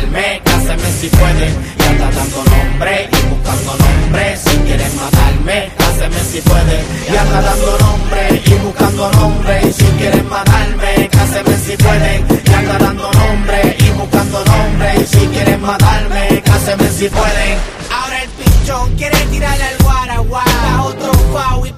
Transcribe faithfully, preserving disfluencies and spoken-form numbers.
matarme, cáseme si pueden. Y anda dando nombre y buscando nombre. Si quieren matarme, cáseme si pueden. Y anda dando nombre y buscando nombre. Y si quieren matarme, cáseme si pueden. Y anda dando nombre y buscando nombre. Y si quieren matarme, cáseme si pueden. Ahora el pichón quiere tirarle al guaraguá. Está otro fao y